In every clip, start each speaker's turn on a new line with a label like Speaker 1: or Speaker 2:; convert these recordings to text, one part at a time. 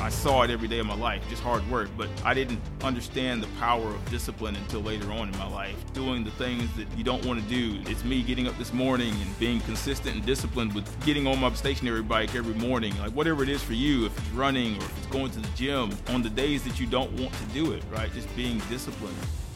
Speaker 1: I saw it every day of my life, just hard work, but I didn't understand the power of discipline until later on in my life. Doing the things that you don't want to do. It's me getting up this morning and being consistent and disciplined with getting on my stationary bike every morning. Like whatever it is for you, if it's running or if it's going to the gym, on the days that you don't want to do it, right? Just being disciplined.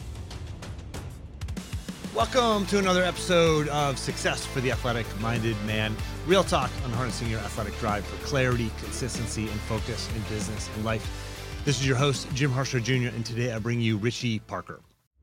Speaker 2: Welcome to another episode of Success for the Athletic-Minded Man. Real talk on harnessing your athletic drive for clarity, consistency, and focus in business and life. This is your host, Jim Harshaw Jr., and today I bring you Richie Parker.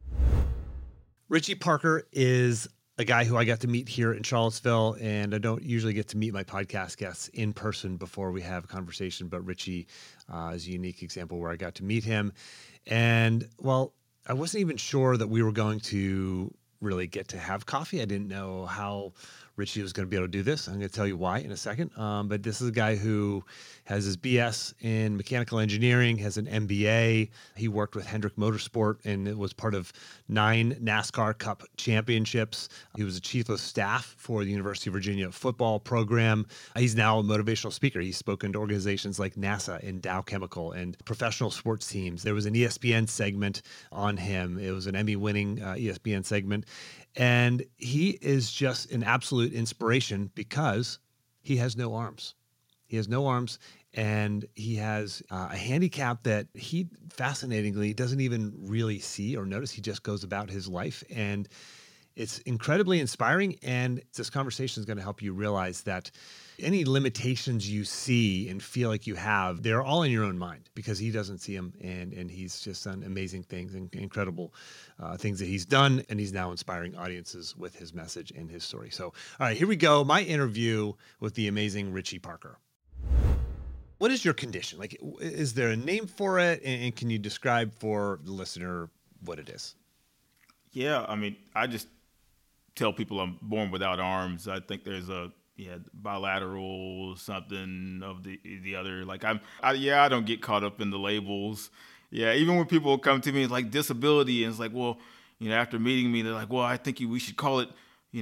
Speaker 2: Richie Parker is a guy who I got to meet here in Charlottesville, and I don't usually get to meet my podcast guests in person before we have a conversation, but Richie is a unique example where I got to meet him. And, well, I wasn't even sure that we were going to really get to have coffee. I didn't know how Richie was going to be able to do this. I'm going to tell you why in a second. But this is a guy who has his BS in mechanical engineering, has an MBA. He worked with Hendrick Motorsport and it was part of 9 NASCAR Cup championships. He was the chief of staff for the University of Virginia football program. He's now a motivational speaker. He's spoken to organizations like NASA and Dow Chemical and professional sports teams. There was an ESPN segment on him. It was an Emmy-winning ESPN segment. And he is just an absolute inspiration because he has no arms. He has no arms, and he has a handicap that he fascinatingly doesn't even really see or notice. He just goes about his life, and it's incredibly inspiring. And this conversation is going to help you realize that any limitations you see and feel like you have, they're all in your own mind because he doesn't see them. And he's just done amazing things and incredible things that he's done. And he's now inspiring audiences with his message and his story. So, all right, here we go. My interview with the amazing Richie Parker. What is your condition? Like, is there a name for it? And can you describe for the listener what it is?
Speaker 1: Yeah, I mean, I just tell people I'm born without arms. I think there's a bilateral something of the other. Like I don't get caught up in the labels. Yeah, even when people come to me it's like disability, and it's like, well, after meeting me, they're like, well, I think we should call it,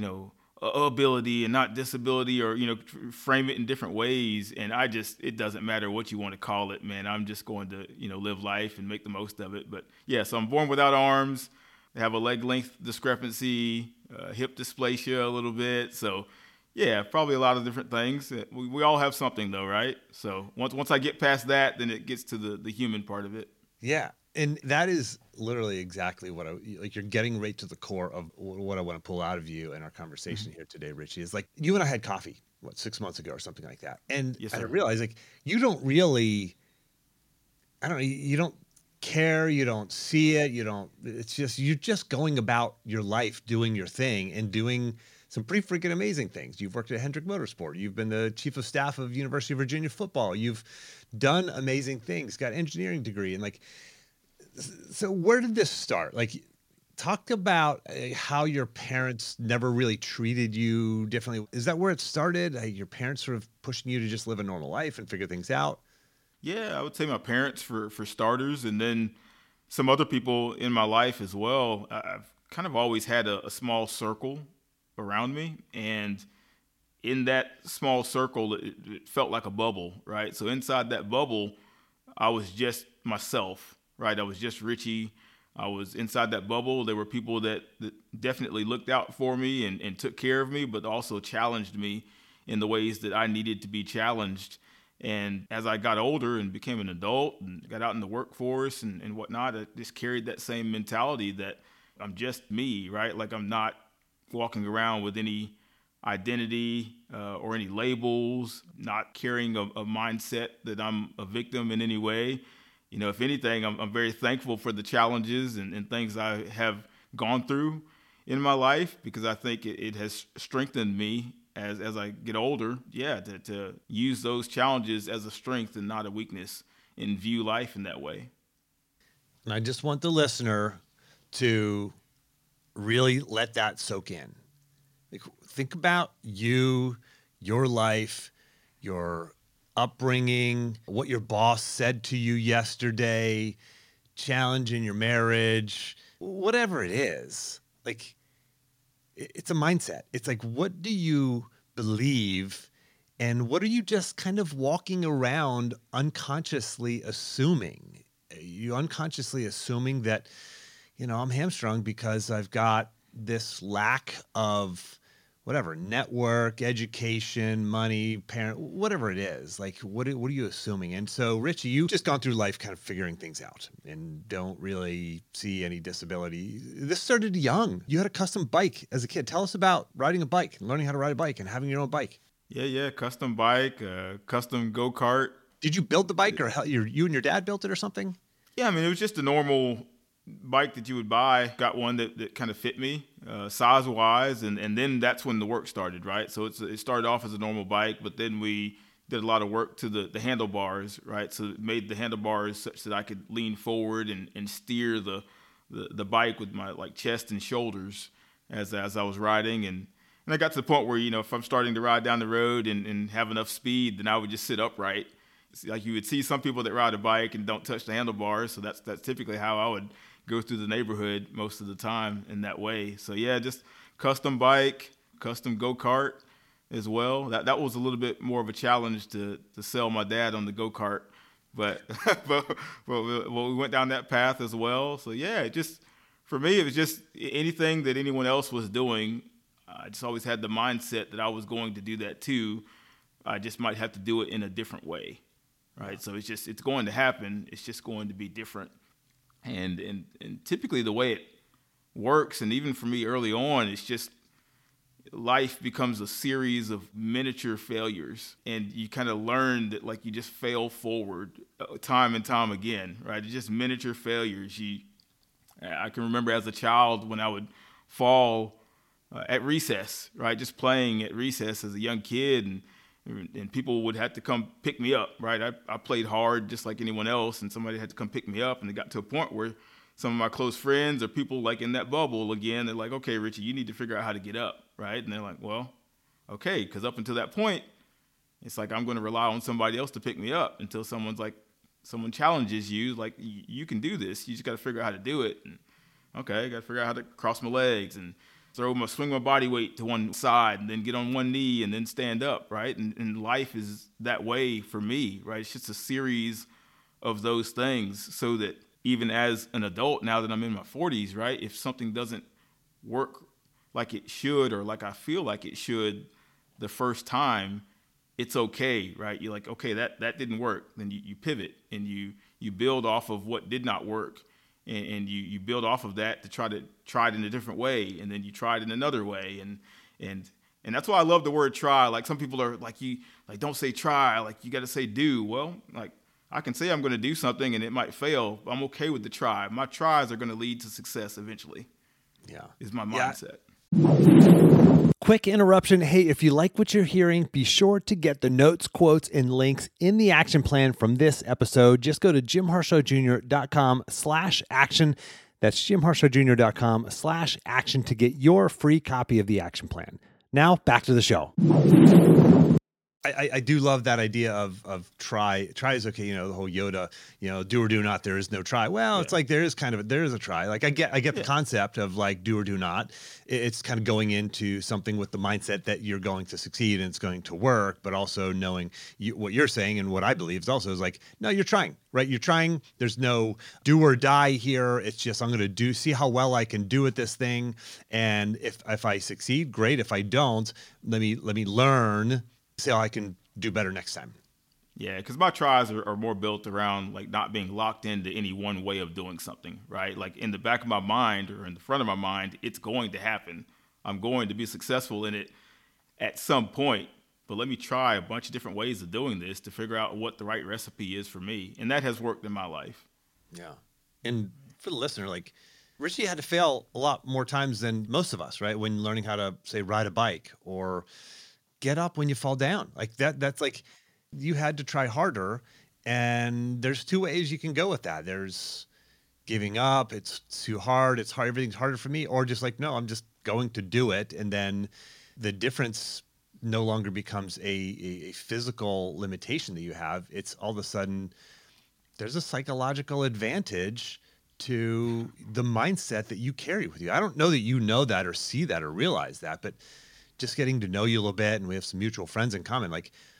Speaker 1: ability and not disability, or frame it in different ways. And it doesn't matter what you want to call it, man. I'm just going to live life and make the most of it. But yeah, so I'm born without arms. I have a leg length discrepancy, hip dysplasia a little bit. So yeah, probably a lot of different things. We all have something though, right? So once I get past that, then it gets to the human part of it.
Speaker 2: Yeah. And that is literally exactly what you're getting right to the core of what I want to pull out of you in our conversation here today, Richie, is like you and I had coffee, 6 months ago or something like that. And
Speaker 1: yes,
Speaker 2: I realized like, you don't really, you don't care, you don't see it, you're just going about your life, doing your thing and doing some pretty freaking amazing things. You've worked at Hendrick Motorsport. You've been the chief of staff of University of Virginia football. You've done amazing things, got an engineering degree. And like, so where did this start? Like, talk about how your parents never really treated you differently. Is that where it started? Your parents sort of pushing you to just live a normal life and figure things out?
Speaker 1: Yeah, I would say my parents for starters, and then some other people in my life as well. I've kind of always had a small circle around me, and in that small circle, it felt like a bubble, right? So inside that bubble, I was just myself, right? I was just Richie. I was inside that bubble. There were people that definitely looked out for me and took care of me, but also challenged me in the ways that I needed to be challenged. And as I got older and became an adult and got out in the workforce and whatnot, I just carried that same mentality that I'm just me, right? Like I'm not walking around with any identity or any labels, not carrying a mindset that I'm a victim in any way. If anything, I'm very thankful for the challenges and things I have gone through in my life, because I think it has strengthened me as I get older, to use those challenges as a strength and not a weakness, and view life in that way.
Speaker 2: And I just want the listener to really let that soak in. Like, think about you, your life, your upbringing, what your boss said to you yesterday, challenge in your marriage, whatever it is. Like, it's a mindset. It's like, what do you believe And what are you just kind of walking around unconsciously assuming? You unconsciously assuming that, I'm hamstrung because I've got this lack of whatever, network, education, money, parent, whatever it is. Like, what are you assuming? And so, Richie, you've just gone through life kind of figuring things out and don't really see any disability. This started young. You had a custom bike as a kid. Tell us about riding a bike and learning how to ride a bike and having your own bike.
Speaker 1: Yeah. Custom bike, custom go-kart.
Speaker 2: Did you build the bike, or you and your dad built it or something?
Speaker 1: Yeah, I mean, it was just a normal bike that you would buy. Got one that kind of fit me size-wise, and then that's when the work started, right? So it started off as a normal bike, but then we did a lot of work to the handlebars, right? So it made the handlebars such that I could lean forward and steer the bike with my chest and shoulders as I was riding. And I got to the point where, if I'm starting to ride down the road and have enough speed, then I would just sit upright. Like you would see some people that ride a bike and don't touch the handlebars. So that's typically how I would go through the neighborhood most of the time in that way. So yeah, just custom bike, custom go-kart as well. That was a little bit more of a challenge to sell my dad on the go-kart, but we went down that path as well. So yeah, for me, it was just anything that anyone else was doing. I just always had the mindset that I was going to do that too. I just might have to do it in a different way. Right. So it's going to happen. It's just going to be different. And typically the way it works, and even for me early on, it's just life becomes a series of miniature failures. And you kind of learn that you just fail forward time and time again. Right. It's just miniature failures. I can remember as a child when I would fall at recess, right? Just playing at recess as a young kid, and people would have to come pick me up, right? I played hard just like anyone else, and somebody had to come pick me up. And it got to a point where some of my close friends or people in that bubble again, they're like, okay, Richie, you need to figure out how to get up, right? And they're like, well, okay, because up until that point, it's I'm going to rely on somebody else to pick me up until someone challenges you, you can do this. You just got to figure out how to do it. And okay, I got to figure out how to cross my legs and swing my body weight to one side and then get on one knee and then stand up, right? And life is that way for me, right? It's just a series of those things, so that even as an adult, now that I'm in my 40s, right, if something doesn't work like it should or like I feel like it should the first time, it's okay, right? You're okay, that didn't work. Then you pivot and you build off of what did not work. And you build off of that to try it in a different way, and then you try it in another way, and that's why I love the word try. Some people are don't say try, you got to say do. Well, I can say I'm going to do something and it might fail, but I'm okay with the try. My tries are going to lead to success eventually.
Speaker 2: Yeah,
Speaker 1: is my mindset.
Speaker 2: Quick interruption. Hey, if you like what you're hearing, be sure to get the notes, quotes, and links in the action plan from this episode. Just go to jimharshawjr.com/action. That's jimharshawjr.com/action to get your free copy of the action plan. Now, back to the show. I do love that idea of try. Try is okay. The whole Yoda, do or do not. There is no try. Well, yeah. It's there is a try. I get the concept of do or do not. It's kind of going into something with the mindset that you're going to succeed and it's going to work, but also knowing what you're saying and what I believe is also no, you're trying, right? You're trying. There's no do or die here. It's just I'm going to see how well I can do at this thing, and if I succeed, great. If I don't, let me learn. See how I can do better next time.
Speaker 1: Yeah, because my tries are more built around not being locked into any one way of doing something, right? In the back of my mind or in the front of my mind, it's going to happen. I'm going to be successful in it at some point, but let me try a bunch of different ways of doing this to figure out what the right recipe is for me. And that has worked in my life.
Speaker 2: Yeah. And for the listener, Richie had to fail a lot more times than most of us, right? When learning how to, say, ride a bike or get up when you fall down. That's you had to try harder. And there's two ways you can go with that. There's giving up. It's too hard. It's hard. Everything's harder for me. Or just no, I'm just going to do it. And then the difference no longer becomes a physical limitation that you have. It's all of a sudden there's a psychological advantage to the mindset that you carry with you. I don't know that you know that or see that or realize that, but just getting to know you a little bit, and we have some mutual friends in common.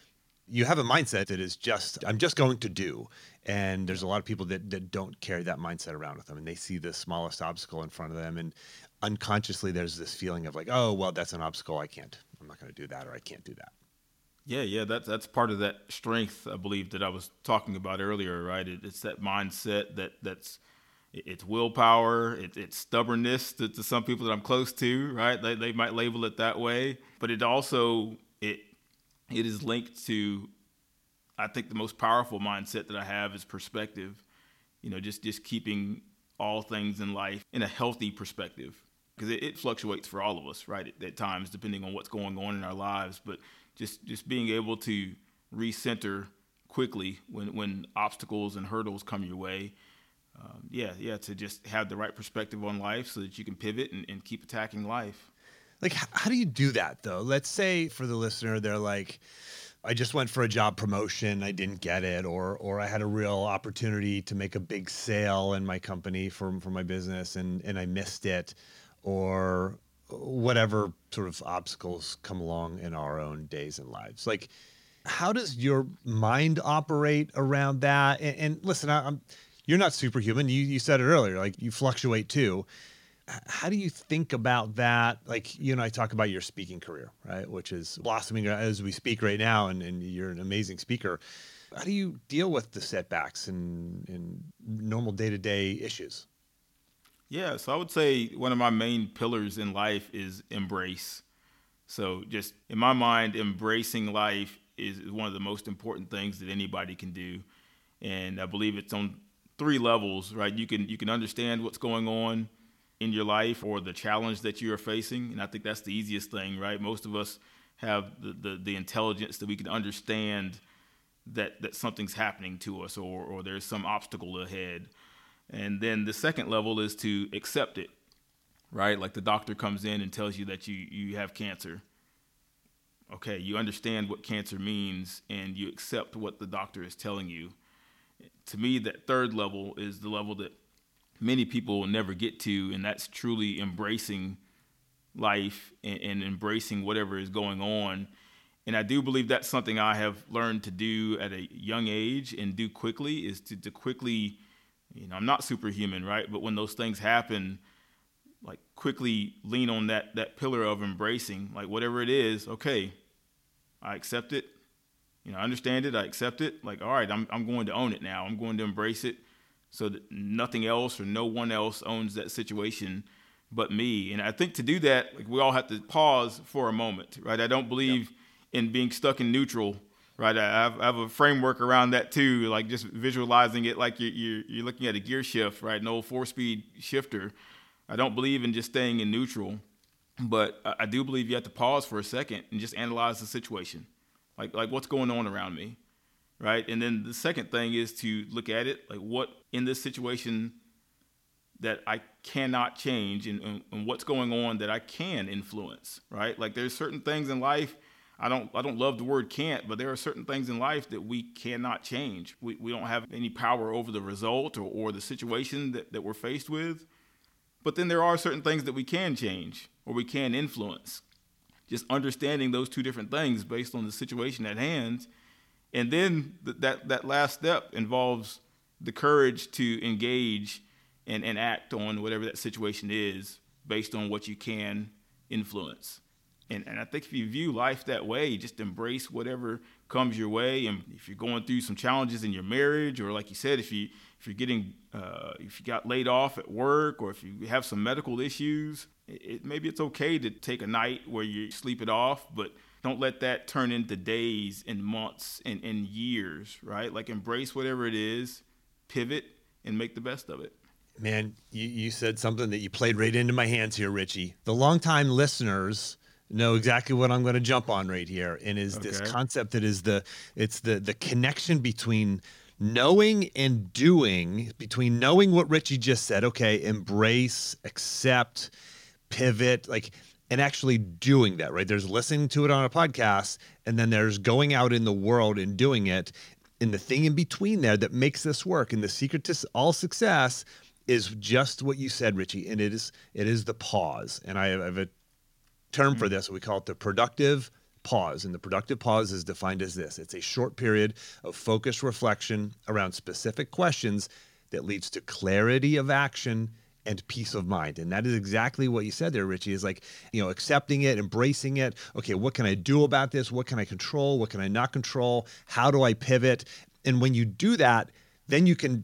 Speaker 2: you have a mindset that is just, I'm just going to do. And there's a lot of people that don't carry that mindset around with them, and they see the smallest obstacle in front of them. And unconsciously, there's this feeling of like, oh, well, that's an obstacle. I'm not going to do that, or I can't do that.
Speaker 1: Yeah. That's part of that strength, I believe, that I was talking about earlier, right? It's that mindset it's willpower, it's stubbornness to some people that I'm close to, right? They might label it that way, but it also it is linked to, I think the most powerful mindset that I have is perspective. Just keeping all things in life in a healthy perspective, because it fluctuates for all of us, right? At times, depending on what's going on in our lives, but just being able to recenter quickly when obstacles and hurdles come your way. To just have the right perspective on life so that you can pivot and keep attacking life.
Speaker 2: Like, how do you do that, though? Let's say for the listener, they're like, I just went for a job promotion, I didn't get it, or I had a real opportunity to make a big sale in my company for my business and I missed it, or whatever sort of obstacles come along in our own days and lives. Like, how does your mind operate around that? And listen, you're not superhuman. You said it earlier, like you fluctuate too. How do you think about that? Like, you and I talk about your speaking career, right? Which is blossoming as we speak right now. And you're an amazing speaker. How do you deal with the setbacks and normal day-to-day issues?
Speaker 1: Yeah, so I would say one of my main pillars in life is embrace. So just in my mind, embracing life is one of the most important things that anybody can do. And I believe it's on 3 levels, right? You can understand what's going on in your life or the challenge that you are facing. And I think that's the easiest thing, right? Most of us have the intelligence that we can understand that something's happening to us or there's some obstacle ahead. And then the second level is to accept it, right? Like the doctor comes in and tells you that you have cancer. Okay, you understand what cancer means and you accept what the doctor is telling you. To me, that third level is the level that many people will never get to, and that's truly embracing life and embracing whatever is going on. And I do believe that's something I have learned to do at a young age and do quickly, is to quickly, I'm not superhuman, right? But when those things happen, like quickly lean on that pillar of embracing, like whatever it is, okay, I accept it. I understand it. I accept it. Like, all right, I'm going to own it now. I'm going to embrace it so that nothing else or no one else owns that situation but me. And I think to do that, like, we all have to pause for a moment, right? I don't believe in being stuck in neutral, right? I have a framework around that too, like just visualizing it like you're looking at a gear shift, right? An old 4-speed shifter. I don't believe in just staying in neutral, but I do believe you have to pause for a second and just analyze the situation. Like what's going on around me, right? And then the second thing is to look at it, like what in this situation that I cannot change and what's going on that I can influence, right? Like there's certain things in life, I don't love the word can't, but there are certain things in life that we cannot change. We don't have any power over the result or the situation that we're faced with. But then there are certain things that we can change or we can influence. Just understanding those 2 different things based on the situation at hand. And then that last step involves the courage to engage and act on whatever that situation is based on what you can influence. And I think if you view life that way, just embrace whatever comes your way. And if you're going through some challenges in your marriage, or like you said, if you got laid off at work, or if you have some medical issues, maybe it's okay to take a night where you sleep it off, but don't let that turn into days and months and years, right? Like embrace whatever it is, pivot, and make the best of it.
Speaker 2: Man, you said something that you played right into my hands here, Richie. The longtime listeners know exactly what I'm going to jump on right here, and is this concept that is the connection between knowing and doing, between knowing what Richie just said, okay, embrace, accept, pivot, like, and actually doing that, right? There's listening to it on a podcast, and then there's going out in the world and doing it. And the thing in between there that makes this work, and the secret to all success is just what you said, Richie, and it is the pause. And I have a term for this. We call it the productive pause. And the productive pause is defined as this: it's a short period of focused reflection around specific questions that leads to clarity of action and peace of mind. And that is exactly what you said there, Richie, is like, accepting it, embracing it. Okay, what can I do about this? What can I control? What can I not control? How do I pivot? And when you do that, then you can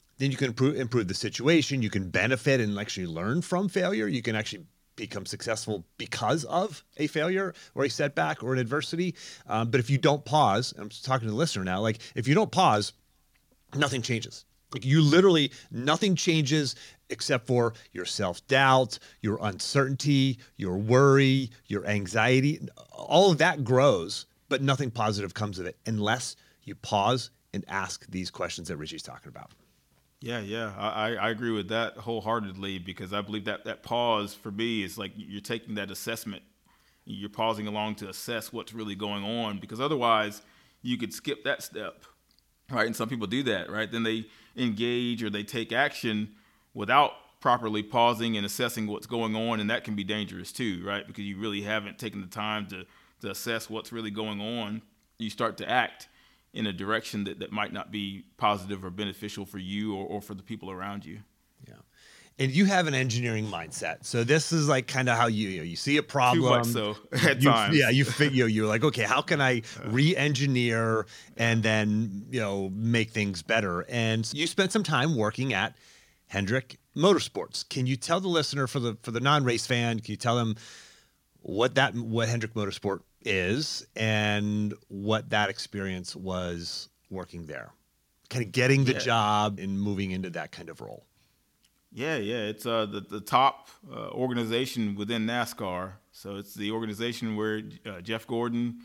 Speaker 2: improve the situation. You can benefit and actually learn from failure. You can actually become successful because of a failure or a setback or an adversity. But if you don't pause, I'm talking to the listener now, like if you don't pause, nothing changes. Like you literally, nothing changes except for your self-doubt, your uncertainty, your worry, your anxiety. All of that grows, but nothing positive comes of it unless you pause and ask these questions that Richie's talking about.
Speaker 1: Yeah. I agree with that wholeheartedly, because I believe that pause for me is like you're taking that assessment. You're pausing along to assess what's really going on, because otherwise you could skip that step, right? And some people do that, right? Then they engage or they take action without properly pausing and assessing what's going on, and that can be dangerous too, right? Because you really haven't taken the time to assess what's really going on. You start to act in a direction that might not be positive or beneficial for you or for the people around you.
Speaker 2: Yeah. And you have an engineering mindset. So this is like kind of how you see a problem.
Speaker 1: Too much so at times.
Speaker 2: Yeah, you're like, okay, how can I re-engineer and then, make things better? And you spent some time working at Hendrick Motorsports. Can you tell the listener, for the non-race fan, can you tell them what Hendrick Motorsport is and what that experience was working there? Kind of getting the job and moving into that kind of role.
Speaker 1: Yeah. It's the top organization within NASCAR. So it's the organization where Jeff Gordon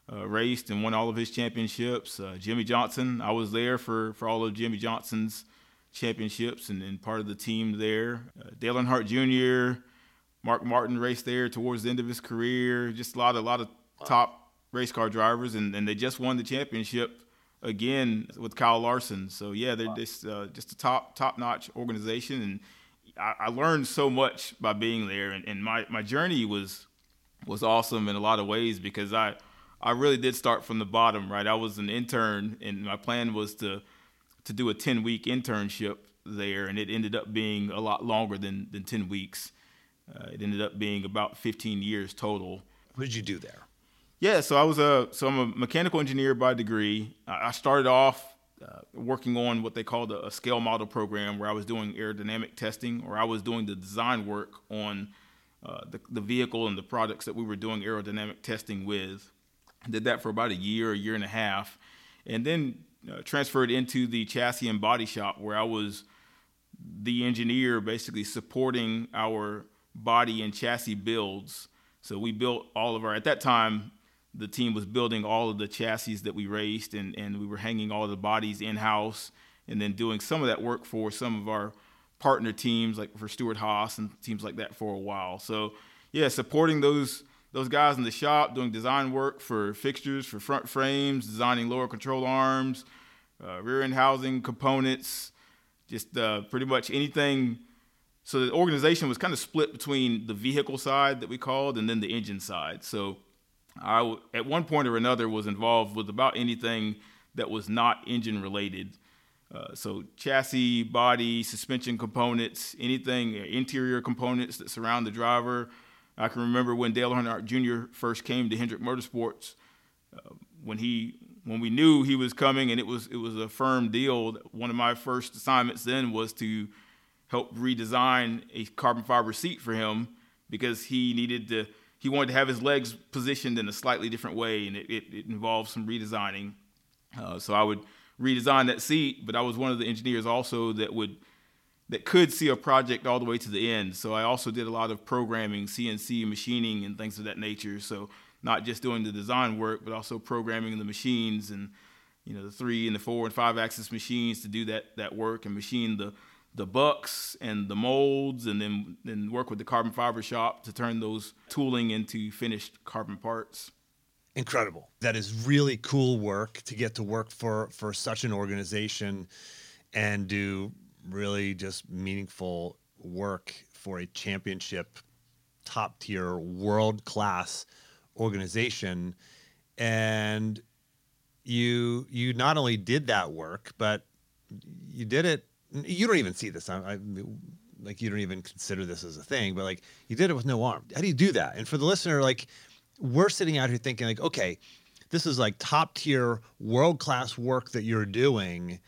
Speaker 1: raced and won all of his championships. Jimmy Johnson, I was there for all of Jimmy Johnson's championships and part of the team there. Dale Earnhardt Jr., Mark Martin raced there towards the end of his career. Just a lot of top race car drivers, and they just won the championship again with Kyle Larson. So yeah, they're just a top-notch organization, and I learned so much by being there. And my journey was awesome in a lot of ways, because I really did start from the bottom, right? I was an intern, and my plan was to do a 10-week internship there, and it ended up being a lot longer than 10 weeks. It ended up being about 15 years total.
Speaker 2: What did you do there?
Speaker 1: Yeah, so I'm a mechanical engineer by degree. I started off working on what they called a scale model program, where I was doing aerodynamic testing, or I was doing the design work on the vehicle and the products that we were doing aerodynamic testing with. I did that for about a year and a half, and then transferred into the chassis and body shop, where I was the engineer basically supporting our body and chassis builds. So we built at that time, the team was building all of the chassis that we raced, and we were hanging all of the bodies in-house, and then doing some of that work for some of our partner teams, like for Stewart-Haas and teams like that, for a while. So yeah, supporting those guys in the shop, doing design work for fixtures, for front frames, designing lower control arms, rear end housing components, just pretty much anything. So the organization was kind of split between the vehicle side that we called and then the engine side. So I, at one point or another, was involved with about anything that was not engine related. So chassis, body, suspension components, anything, interior components that surround the driver. I can remember when Dale Earnhardt Jr. first came to Hendrick Motorsports, when we knew he was coming, and it was a firm deal. One of my first assignments then was to help redesign a carbon fiber seat for him, because he wanted to have his legs positioned in a slightly different way, and it involved some redesigning. So I would redesign that seat, but I was one of the engineers also that could see a project all the way to the end. So I also did a lot of programming, CNC machining, and things of that nature. So not just doing the design work, but also programming the machines and the 3 and the 4 and 5 axis machines to do that work, and machine the bucks and the molds, and then work with the carbon fiber shop to turn those tooling into finished carbon parts.
Speaker 2: Incredible. That is really cool work, to get to work for such an organization and do really just meaningful work for a championship, top tier, world class organization, and you not only did that work, but you did it. You don't even see this. Like, you don't even consider this as a thing, but like, you did it with no arm. How do you do that? And for the listener, like, we're sitting out here thinking like, okay, this is like top tier, world-class work that you're doing,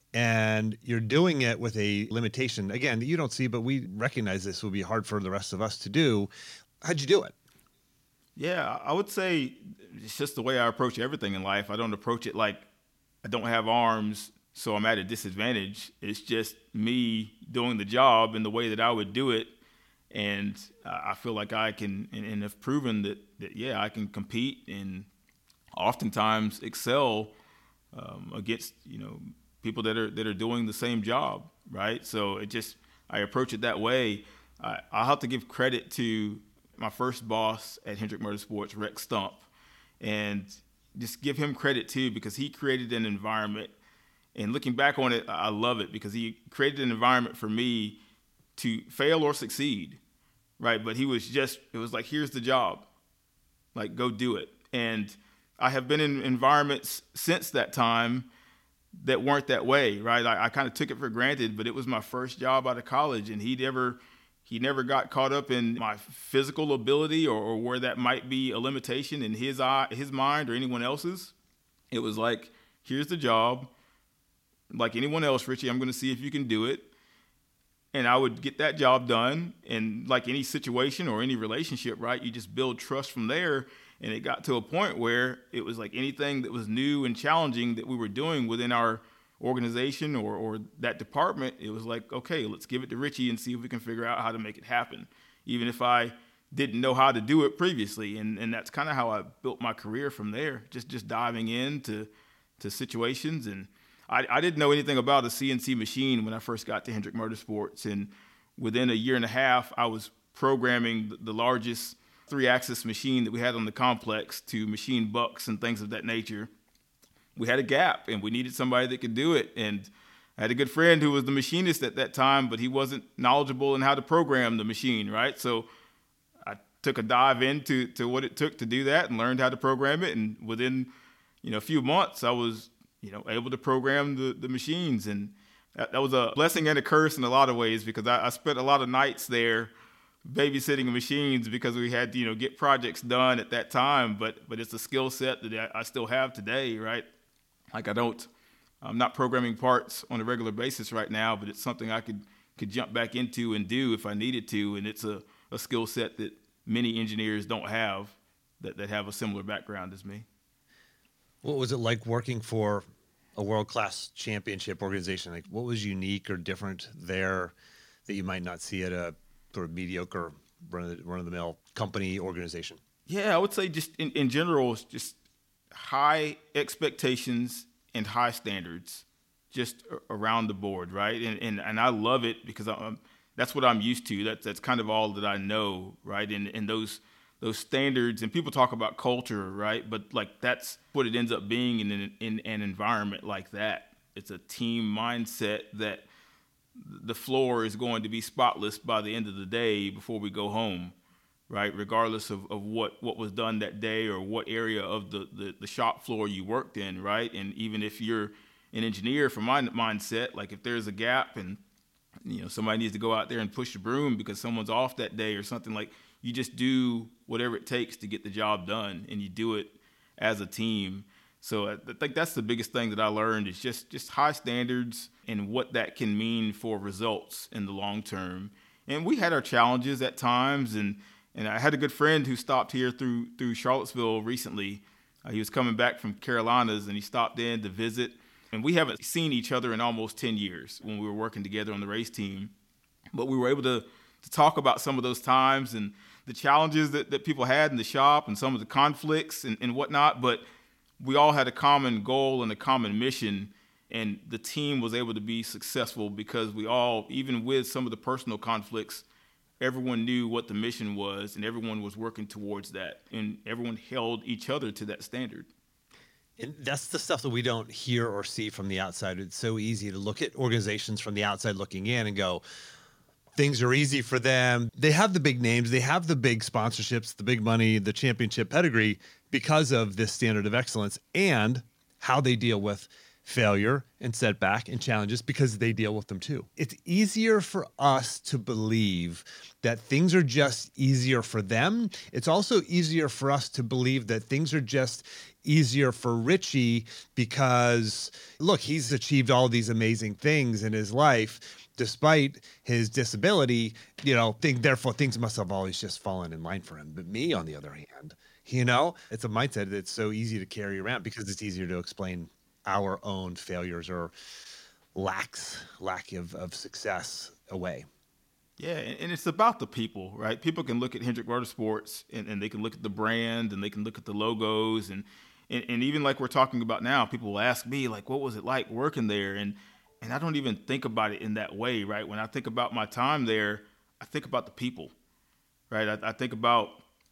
Speaker 2: and you're doing it with a limitation, again, that you don't see, but we recognize this will be hard for the rest of us to do. How'd you do it?
Speaker 1: Yeah, I would say it's just the way I approach everything in life. I don't approach it like I don't have arms, so I'm at a disadvantage. It's just me doing the job in the way that I would do it. And I feel like I can, and have proven that yeah, I can compete and oftentimes excel against, people that are doing the same job, right? So I approach it that way. I'll have to give credit to my first boss at Hendrick Motorsports, Rex Stump, and just give him credit too, because he created an environment. And looking back on it, I love it because he created an environment for me to fail or succeed, right? But it was like, here's the job, like, go do it. And I have been in environments since that time that weren't that way, right? I kind of took it for granted, but it was my first job out of college, and he never got caught up in my physical ability or where that might be a limitation in his mind or anyone else's. It was like, here's the job. Like anyone else, Richie, I'm going to see if you can do it. And I would get that job done. And like any situation or any relationship, right, you just build trust from there. And it got to a point where it was like anything that was new and challenging that we were doing within our organization or that department, it was like, okay, let's give it to Richie and see if we can figure out how to make it happen, even if I didn't know how to do it previously. And that's kind of how I built my career from there, just diving into situations. And I didn't know anything about a CNC machine when I first got to Hendrick Motorsports. And within a year and a half, I was programming the largest 3-axis machine that we had on the complex to machine bucks and things of that nature. We had a gap, and we needed somebody that could do it. And I had a good friend who was the machinist at that time, but he wasn't knowledgeable in how to program the machine, right? So I took a dive into what it took to do that and learned how to program it. And within, a few months, I was, able to program the machines. And that was a blessing and a curse in a lot of ways, because I spent a lot of nights there babysitting machines because we had to, get projects done at that time. But it's a skill set that I still have today, right? Like I'm not programming parts on a regular basis right now, but it's something I could jump back into and do if I needed to. And it's a skill set that many engineers don't have that have a similar background as me.
Speaker 2: What was it like working for a world-class championship organization? Like, what was unique or different there that you might not see at a sort of mediocre run-of-the-mill company organization? Yeah,
Speaker 1: I would say just in general, it's just high expectations and high standards just around the board, right? And I love it because that's what I'm used to. That's kind of all that I know, right? And those standards, and people talk about culture, right? But like that's what it ends up being in an environment like that. It's a team mindset that the floor is going to be spotless by the end of the day before we go home, right? Regardless of what was done that day or what area of the shop floor you worked in, right? And even if you're an engineer, from my mindset, like if there's a gap and somebody needs to go out there and push the broom because someone's off that day or something, like you just do whatever it takes to get the job done, and you do it as a team. So I think that's the biggest thing that I learned is just high standards and what that can mean for results in the long term. And we had our challenges at times, and I had a good friend who stopped here through Charlottesville recently. He was coming back from Carolinas, and he stopped in to visit. And we haven't seen each other in almost 10 years when we were working together on the race team. But we were able to talk about some of those times and the challenges that people had in the shop and some of the conflicts and whatnot. But we all had a common goal and a common mission, and the team was able to be successful because we all, even with some of the personal conflicts, everyone knew what the mission was, and everyone was working towards that, and everyone held each other to that standard.
Speaker 2: And that's the stuff that we don't hear or see from the outside. It's so easy to look at organizations from the outside looking in and go, things are easy for them. They have the big names, they have the big sponsorships, the big money, the championship pedigree because of this standard of excellence and how they deal with failure and setback and challenges because they deal with them too. It's easier for us to believe that things are just easier for them. It's also easier for us to believe that things are just easier for Richie because, look, he's achieved all these amazing things in his life despite his disability, therefore things must have always just fallen in line for him. But me, on the other hand, it's a mindset that's so easy to carry around because it's easier to explain our own failures or lack of success away.
Speaker 1: Yeah, and it's about the people, right? People can look at Hendrick Motorsports and they can look at the brand and they can look at the logos and even like we're talking about now, people will ask me like, what was it like working there? And I don't even think about it in that way, right? When I think about my time there, I think about the people, right? I think about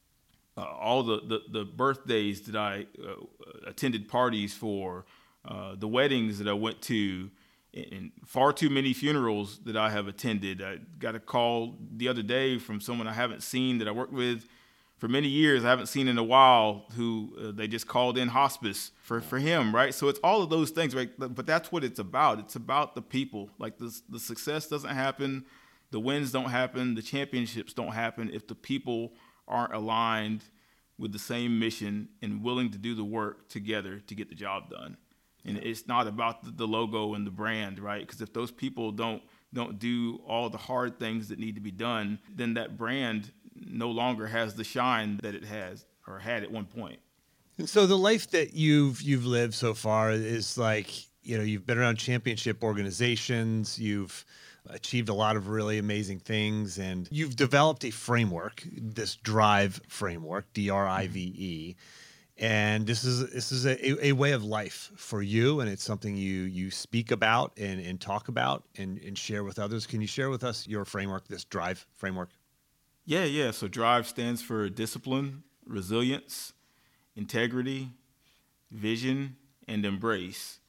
Speaker 1: all the birthdays that I attended parties for, the weddings that I went to, and far too many funerals that I have attended. I got a call the other day from someone I haven't seen that I worked with for many years. I haven't seen in a while who they just called in hospice for him, right? So it's all of those things, right? But that's what it's about. It's about the people. Like the success doesn't happen, the wins don't happen, the championships don't happen if the people aren't aligned with the same mission and willing to do the work together to get the job done. And it's not about the logo and the brand, right? Because if those people don't do all the hard things that need to be done, then that brand no longer has the shine that it has or had at one point.
Speaker 2: And so the life that you've lived so far is like, you've been around championship organizations, you've achieved a lot of really amazing things, and you've developed a framework, this DRIVE framework, DRIVE. And this is a way of life for you, and it's something you speak about and talk about and share with others. Can you share with us your framework, this DRIVE framework?
Speaker 1: Yeah. So DRIVE stands for discipline, resilience, integrity, vision, and embrace.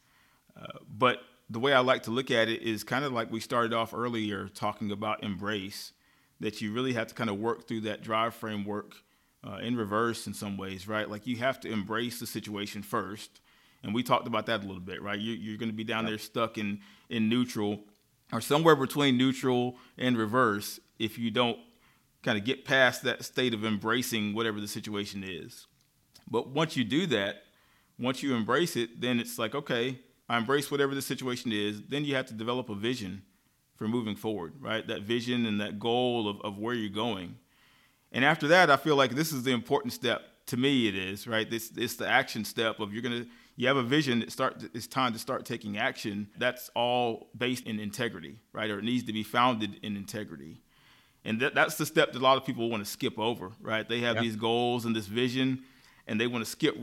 Speaker 1: But the way I like to look at it is kind of like we started off earlier talking about embrace, that you really have to kind of work through that DRIVE framework in reverse in some ways, right? Like you have to embrace the situation first. And we talked about that a little bit, right? You're going to be down there stuck in neutral or somewhere between neutral and reverse if you don't kind of get past that state of embracing whatever the situation is. But once you do that, once you embrace it, then it's like, okay, I embrace whatever the situation is. Then you have to develop a vision for moving forward, right? That vision and that goal of where you're going. And after that, I feel like this is the important step. To me, it is, right? It's the action step of you have a vision, it's time to start taking action. That's all based in integrity, right? Or it needs to be founded in integrity. And that's the step that a lot of people want to skip over, right? They have these goals and this vision, and they want to skip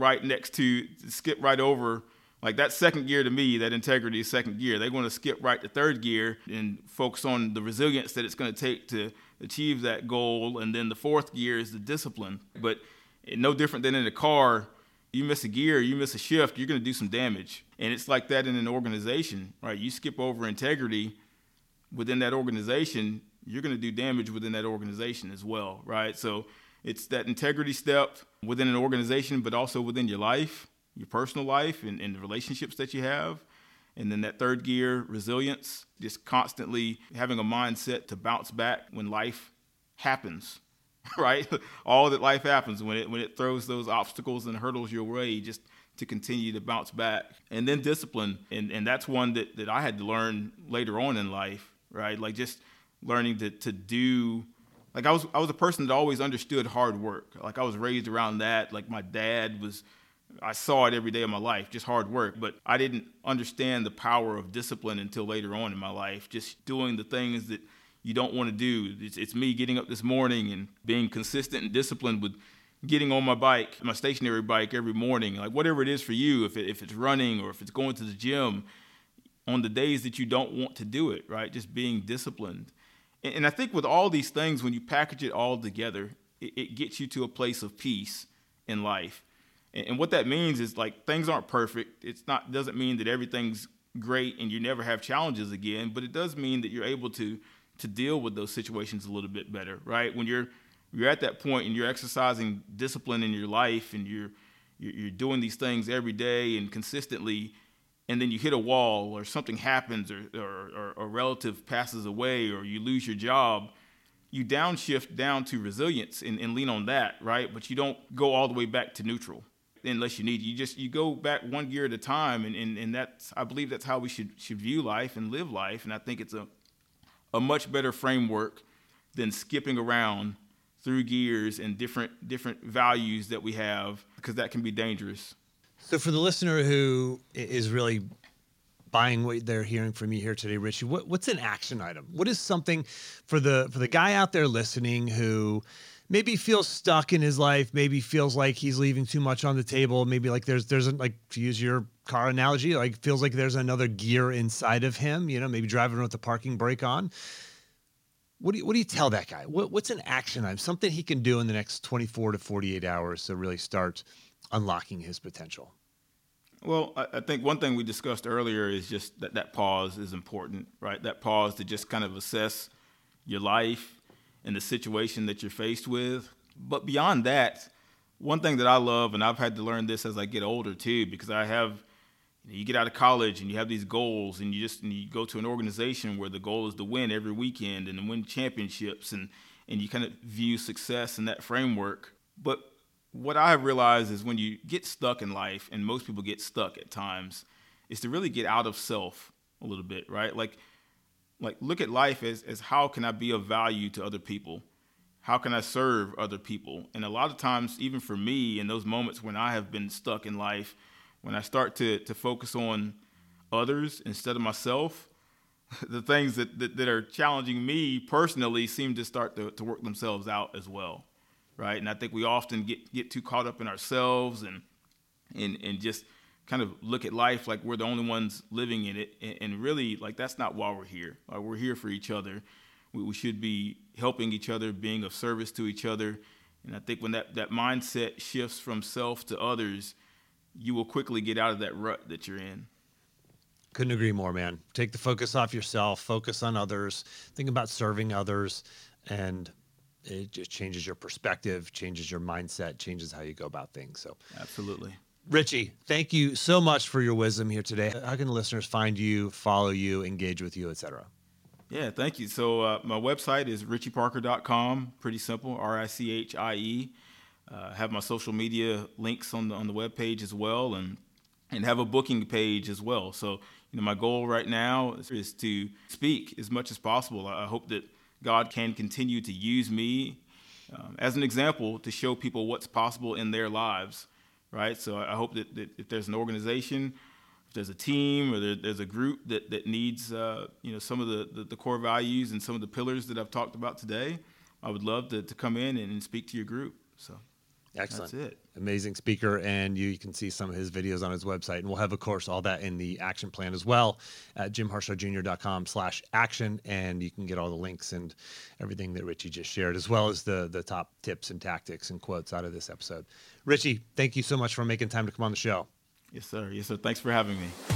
Speaker 1: right over. Like that second gear to me, that integrity is second gear. They want to skip right to third gear and focus on the resilience that it's going to take to achieve that goal. And then the fourth gear is the discipline. But no different than in a car, you miss a gear, you miss a shift, you're going to do some damage. And it's like that in an organization, right? You skip over integrity within that organization, you're going to do damage within that organization as well, right? So it's that integrity step within an organization, but also within your life, your personal life and the relationships that you have. And then that third gear, resilience, just constantly having a mindset to bounce back when life happens, right? All that life happens when it throws those obstacles and hurdles your way, just to continue to bounce back. And then discipline. And that's one that I had to learn later on in life, right? Like just learning to do, like I was a person that always understood hard work. Like I was raised around that. Like my dad I saw it every day of my life, just hard work. But I didn't understand the power of discipline until later on in my life, just doing the things that you don't want to do. It's me getting up this morning and being consistent and disciplined with getting on my bike, my stationary bike every morning, like whatever it is for you, if it's running or if it's going to the gym, on the days that you don't want to do it, right? Just being disciplined. And I think with all these things, when you package it all together, it gets you to a place of peace in life. And what that means is like things aren't perfect. Doesn't mean that everything's great and you never have challenges again, but it does mean that you're able to to deal with those situations a little bit better, right? When you're at that point and you're exercising discipline in your life and you're doing these things every day and consistently, and then you hit a wall or something happens or a relative passes away or you lose your job, you downshift down to resilience and lean on that, right? But you don't go all the way back to neutral unless you need. You go back one gear at a time, and that's, I believe that's how we should view life and live life. And I think it's a much better framework than skipping around through gears and different values that we have, because that can be dangerous.
Speaker 2: So for the listener who is really buying what they're hearing from you here today, Richie, what's an action item? What is something for the guy out there listening who maybe feels stuck in his life, maybe feels like he's leaving too much on the table, maybe like there's like, to use your car analogy, like feels like there's another gear inside of him, maybe driving with the parking brake on. What do you tell that guy? What's an action item, something he can do in the next 24 to 48 hours to really start unlocking his potential?
Speaker 1: Well, I think one thing we discussed earlier is just that pause is important, right? That pause to just kind of assess your life and the situation that you're faced with. But beyond that, one thing that I love, and I've had to learn this as I get older too, because you get out of college and you have these goals, and you go to an organization where the goal is to win every weekend and to win championships, and you kind of view success in that framework. But what I have realized is when you get stuck in life, and most people get stuck at times, is to really get out of self a little bit, right? Like look at life as how can I be of value to other people? How can I serve other people? And a lot of times, even for me, in those moments when I have been stuck in life, when I start to focus on others instead of myself, the things that are challenging me personally seem to start to work themselves out as well, right? And I think we often get too caught up in ourselves and just kind of look at life like we're the only ones living in it. And really, like, that's not why we're here. We're here for each other. We should be helping each other, being of service to each other. And I think when that mindset shifts from self to others, you will quickly get out of that rut that you're in.
Speaker 2: Couldn't agree more, man. Take the focus off yourself, focus on others, think about serving others, and it just changes your perspective, changes your mindset, changes how you go about things. So,
Speaker 1: absolutely.
Speaker 2: Richie, thank you so much for your wisdom here today. How can the listeners find you, follow you, engage with you, et cetera?
Speaker 1: Yeah, thank you. So my website is richieparker.com. Pretty simple, RICHIE. Have my social media links on the webpage as well, and have a booking page as well. So, my goal right now is to speak as much as possible. I hope that God can continue to use me as an example to show people what's possible in their lives, right? So I hope that if there's an organization, if there's a team, or there's a group that needs some of the core values and some of the pillars that I've talked about today, I would love to come in and speak to your group. So
Speaker 2: excellent.
Speaker 1: That's it.
Speaker 2: Amazing speaker, and you can see some of his videos on his website, and we'll have, of course, all that in the action plan as well at jimharshawjr.com/action, and you can get all the links and everything that Richie just shared, as well as the top tips and tactics and quotes out of this episode. Richie, thank you so much for making time to come on the show.
Speaker 1: Yes, sir. Yes, sir. Thanks for having me.